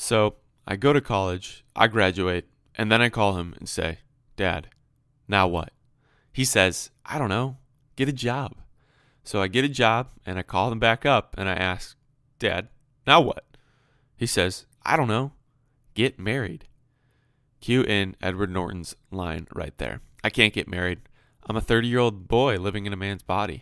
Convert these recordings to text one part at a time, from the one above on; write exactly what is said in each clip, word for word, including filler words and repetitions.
So I go to college, I graduate, and then I call him and say, Dad, now what? He says, I don't know, get a job. So I get a job and I call him back up and I ask, Dad, now what? He says, I don't know, get married. Cue in Edward Norton's line right there. I can't get married. I'm a thirty-year-old boy living in a man's body.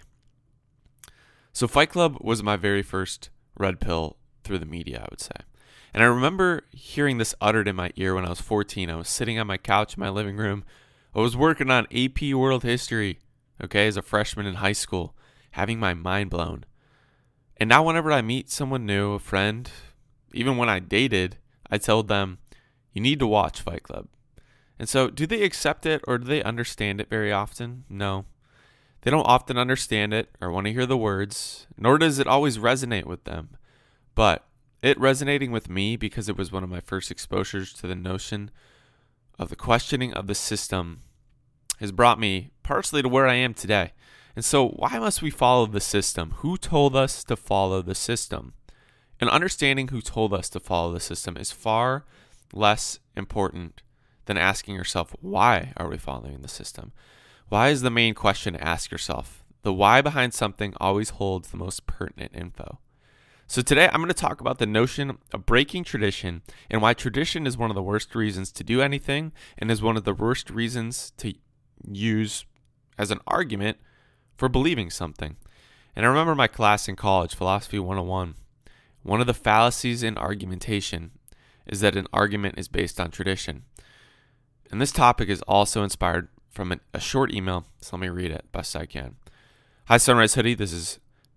So Fight Club was my very first red pill through the media, I would say. And I remember hearing this uttered in my ear when I was fourteen. I was sitting on my couch in my living room. I was working on A P World History, okay, as a freshman in high school, having my mind blown. And now whenever I meet someone new, a friend, even when I dated, I told them, you need to watch Fight Club. And so do they accept it or do they understand it very often? No. They don't often understand it or want to hear the words, nor does it always resonate with them. But it resonating with me because it was one of my first exposures to the notion of the questioning of the system has brought me partially to where I am today. And so why must we follow the system? Who told us to follow the system? And understanding who told us to follow the system is far less important than asking yourself, why are we following the system? Why is the main question to ask yourself? The why behind something always holds the most pertinent info. So today I'm going to talk about the notion of breaking tradition and why tradition is one of the worst reasons to do anything and is one of the worst reasons to use as an argument for believing something. And I remember my class in college, Philosophy one oh one. One of the fallacies in argumentation is that an argument is based on tradition. And this topic is also inspired from an, a short email, so let me read it best I can. Hi, Sunrise Hoodie. This is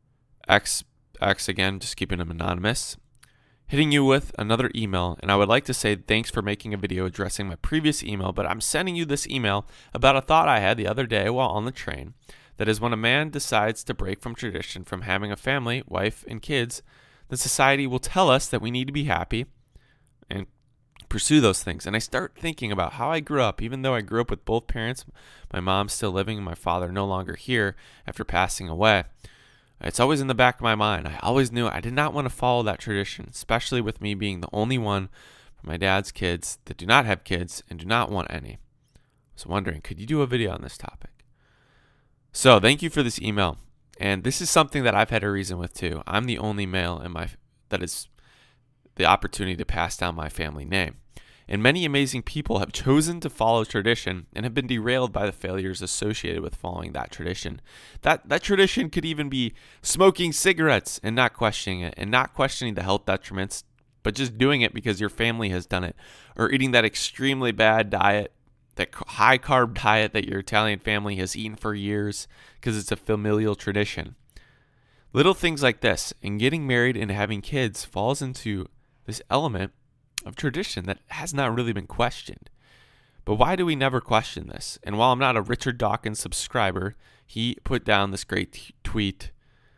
X, X again, just keeping them anonymous. Hitting you with another email, and I would like to say thanks for making a video addressing my previous email, but I'm sending you this email about a thought I had the other day while on the train. That is, when a man decides to break from tradition, from having a family, wife, and kids, the society will tell us that we need to be happy and pursue those things. And I start thinking about how I grew up, even though I grew up with both parents, my mom still living and my father no longer here after passing away. It's always in the back of my mind. I always knew I did not want to follow that tradition, especially with me being the only one from my dad's kids that do not have kids and do not want any. I was wondering, could you do a video on this topic? So thank you for this email. And this is something that I've had a reason with too. I'm the only male in my that is the opportunity to pass down my family name. And many amazing people have chosen to follow tradition and have been derailed by the failures associated with following that tradition. That that tradition could even be smoking cigarettes and not questioning it, and not questioning the health detriments, but just doing it because your family has done it, or eating that extremely bad diet, that high carb diet that your Italian family has eaten for years because it's a familial tradition. Little things like this, and getting married and having kids falls into this element of tradition that has not really been questioned. But why do we never question this? And while I'm not a Richard Dawkins subscriber, he put down this great t- tweet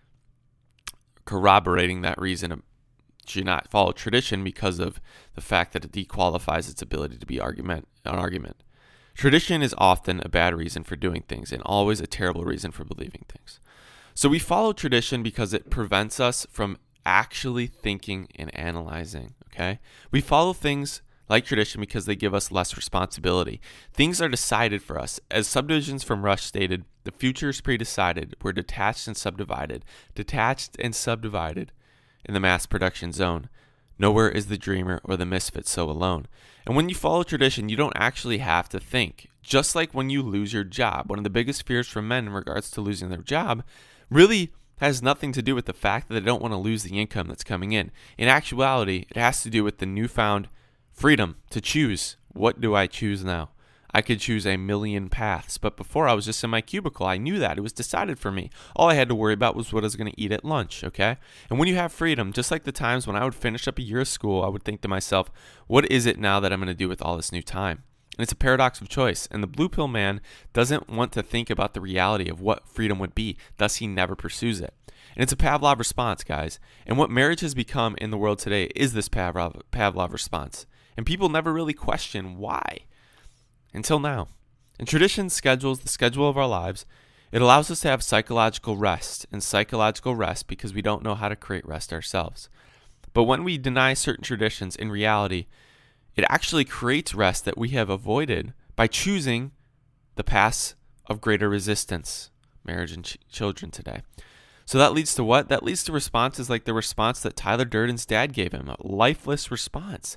corroborating that reason to not follow tradition because of the fact that it dequalifies its ability to be argument an argument. Tradition is often a bad reason for doing things and always a terrible reason for believing things. So we follow tradition because it prevents us from actually thinking and analyzing, okay? We follow things like tradition because they give us less responsibility. Things are decided for us. As Subdivisions from Rush stated, the future is pre-decided. We're detached and subdivided. Detached and subdivided in the mass production zone. Nowhere is the dreamer or the misfit so alone. And when you follow tradition, you don't actually have to think. Just like when you lose your job. One of the biggest fears for men in regards to losing their job really has nothing to do with the fact that they don't want to lose the income that's coming in. In actuality, it has to do with the newfound freedom to choose. What do I choose now? I could choose a million paths, but before I was just in my cubicle. I knew that. It was decided for me. All I had to worry about was what I was going to eat at lunch, okay? And when you have freedom, just like the times when I would finish up a year of school, I would think to myself, what is it now that I'm going to do with all this new time? And it's a paradox of choice. And the blue pill man doesn't want to think about the reality of what freedom would be. Thus, he never pursues it. And it's a Pavlov response, guys. And what marriage has become in the world today is this Pavlov, Pavlov response. And people never really question why until now. And tradition schedules the schedule of our lives. It allows us to have psychological rest and psychological rest because we don't know how to create rest ourselves. But when we deny certain traditions, in reality, it actually creates rest that we have avoided by choosing the paths of greater resistance, marriage and ch- children today. So that leads to what? That leads to responses like the response that Tyler Durden's dad gave him, a lifeless response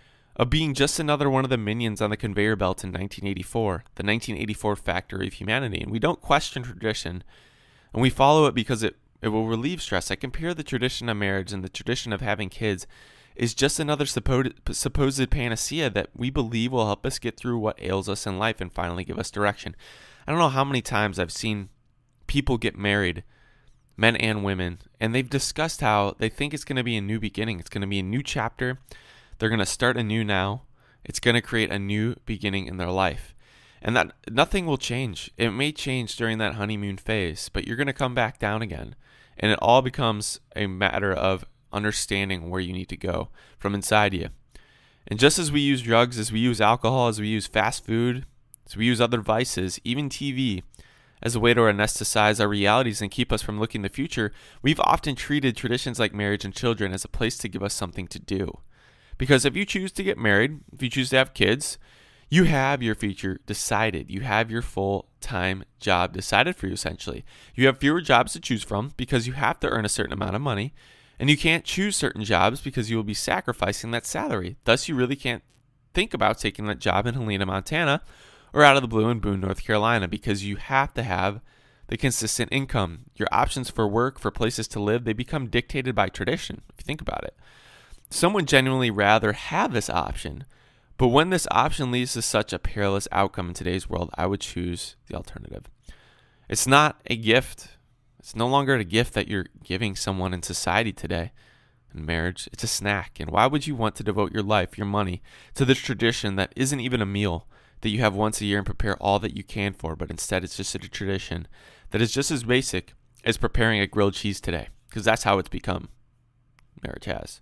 of being just another one of the minions on the conveyor belt in nineteen eighty-four, the nineteen eighty-four factory of humanity. And we don't question tradition, and we follow it because it, it will relieve stress. I compare the tradition of marriage and the tradition of having kids is just another supposed, supposed panacea that we believe will help us get through what ails us in life and finally give us direction. I don't know how many times I've seen people get married, men and women, and they've discussed how they think it's going to be a new beginning. It's going to be a new chapter. They're going to start anew now. It's going to create a new beginning in their life. And that nothing will change. It may change during that honeymoon phase, but you're going to come back down again. And it all becomes a matter of understanding where you need to go from inside you. And just as we use drugs, as we use alcohol, as we use fast food, as we use other vices, even T V, as a way to anesthetize our realities and keep us from looking the future, we've often treated traditions like marriage and children as a place to give us something to do. Because if you choose to get married, if you choose to have kids, you have your future decided. You have your full-time job decided for you, essentially. You have fewer jobs to choose from because you have to earn a certain amount of money, and you can't choose certain jobs because you will be sacrificing that salary. Thus, you really can't think about taking that job in Helena, Montana, or out of the blue in Boone, North Carolina, because you have to have the consistent income. Your options for work, for places to live, they become dictated by tradition, if you think about it. Some would genuinely rather have this option, but when this option leads to such a perilous outcome in today's world, I would choose the alternative. It's not a gift. It's no longer a gift that you're giving someone in society today in marriage. It's a snack. And why would you want to devote your life, your money, to this tradition that isn't even a meal that you have once a year and prepare all that you can for, but instead it's just a tradition that is just as basic as preparing a grilled cheese today, because that's how it's become. Marriage has.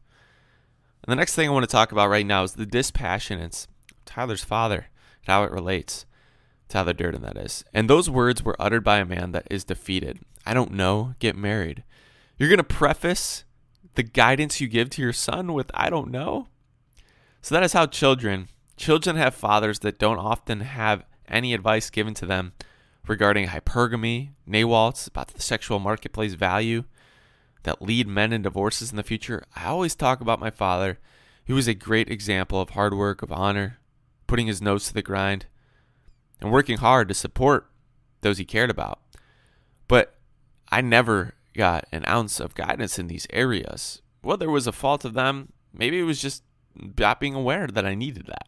And the next thing I want to talk about right now is the dispassionates of Tyler's father and how it relates. Tyler Durden, that is. And those words were uttered by a man that is defeated. I don't know, get married. You're going to preface the guidance you give to your son with, I don't know? So that is how children, children have fathers that don't often have any advice given to them regarding hypergamy, nawalts, about the sexual marketplace value, that lead men in divorces in the future. I always talk about my father. He was a great example of hard work, of honor, putting his nose to the grind, and working hard to support those he cared about. But I never got an ounce of guidance in these areas. Whether it was a fault of them, maybe it was just not being aware that I needed that.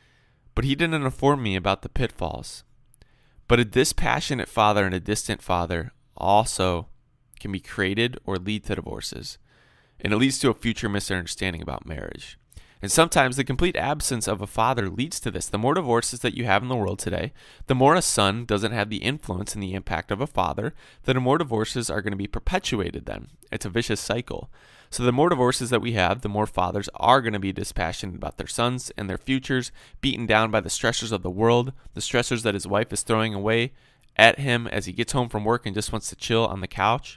But he didn't inform me about the pitfalls. But a dispassionate father and a distant father also can be created or lead to divorces, and it leads to a future misunderstanding about marriage. And sometimes the complete absence of a father leads to this. The more divorces that you have in the world today, the more a son doesn't have the influence and the impact of a father, then the more divorces are going to be perpetuated then. It's a vicious cycle. So the more divorces that we have, the more fathers are going to be dispassionate about their sons and their futures, beaten down by the stressors of the world, the stressors that his wife is throwing away at him as he gets home from work and just wants to chill on the couch.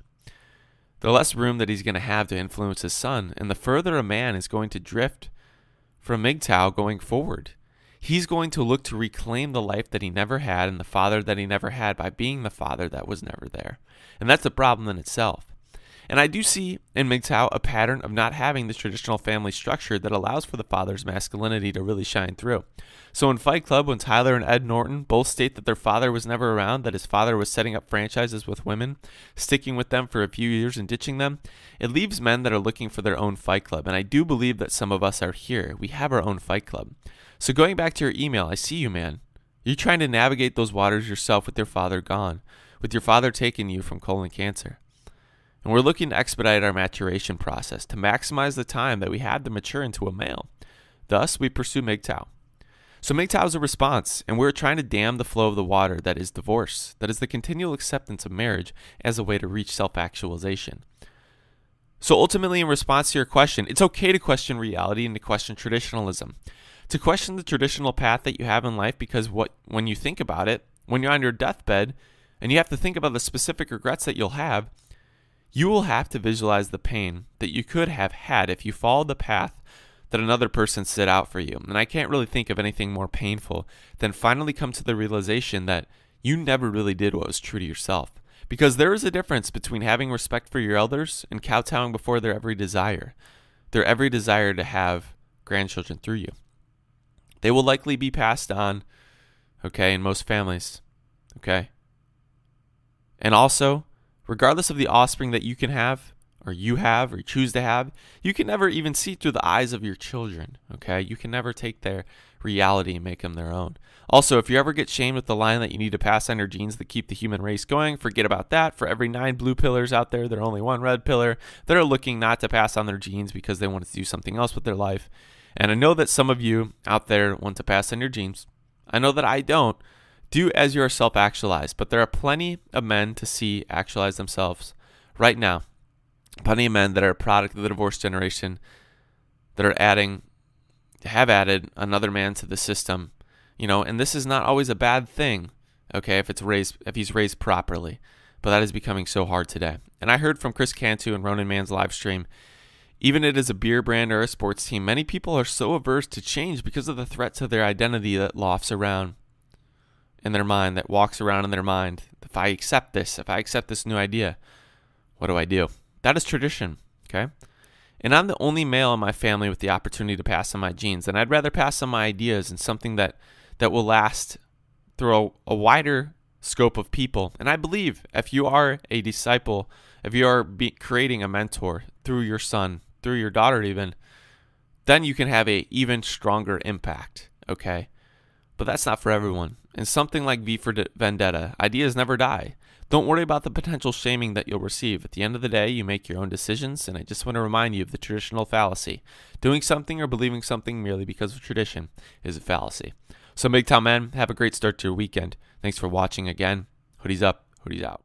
The less room that he's going to have to influence his son, and the further a man is going to drift from M G T O W going forward. He's going to look to reclaim the life that he never had and the father that he never had by being the father that was never there. And that's a problem in itself. And I do see in M G T O W a pattern of not having the traditional family structure that allows for the father's masculinity to really shine through. So in Fight Club, when Tyler and Ed Norton both state that their father was never around, that his father was setting up franchises with women, sticking with them for a few years and ditching them, it leaves men that are looking for their own Fight Club. And I do believe that some of us are here. We have our own Fight Club. So going back to your email, I see you, man. You're trying to navigate those waters yourself with your father gone, with your father taking you from colon cancer. And we're looking to expedite our maturation process to maximize the time that we have to mature into a male. Thus, we pursue M G T O W. So M G T O W is a response, and we're trying to dam the flow of the water that is divorce, that is the continual acceptance of marriage as a way to reach self-actualization. So ultimately, in response to your question, it's okay to question reality and to question traditionalism. To question the traditional path that you have in life, because what when you think about it, when you're on your deathbed and you have to think about the specific regrets that you'll have, you will have to visualize the pain that you could have had if you followed the path that another person set out for you. And I can't really think of anything more painful than finally come to the realization that you never really did what was true to yourself. Because there is a difference between having respect for your elders and kowtowing before their every desire, their every desire to have grandchildren through you. They will likely be passed on, okay, in most families, okay? And also, regardless of the offspring that you can have, or you have, or you choose to have, you can never even see through the eyes of your children, okay? You can never take their reality and make them their own. Also, if you ever get shamed with the line that you need to pass on your genes to keep the human race going, forget about that. For every nine blue pillars out there, there's only one red pillar that are looking not to pass on their genes because they want to do something else with their life. And I know that some of you out there want to pass on your genes. I know that I don't. Do as you are self-actualized, but there are plenty of men to see actualize themselves right now. Plenty of men that are a product of the divorce generation that are adding, have added another man to the system, you know, and this is not always a bad thing, okay, if it's raised, if he's raised properly, but that is becoming so hard today. And I heard from Chris Cantu and Ronan Mann's live stream, even it is a beer brand or a sports team, many people are so averse to change because of the threat to their identity that lofts around in their mind, that walks around in their mind. If I accept this, if I accept this new idea, what do I do? That is tradition, okay? And I'm the only male in my family with the opportunity to pass on my genes, and I'd rather pass on my ideas and something that, that will last through a, a wider scope of people. And I believe if you are a disciple, if you are be creating a mentor through your son, through your daughter even, then you can have a even stronger impact, okay? But that's not for everyone. And something like V for Vendetta, ideas never die. Don't worry about the potential shaming that you'll receive. At the end of the day, you make your own decisions, and I just want to remind you of the traditional fallacy. Doing something or believing something merely because of tradition is a fallacy. So, Big Town Men, have a great start to your weekend. Thanks for watching again. Hoodies up, hoodies out.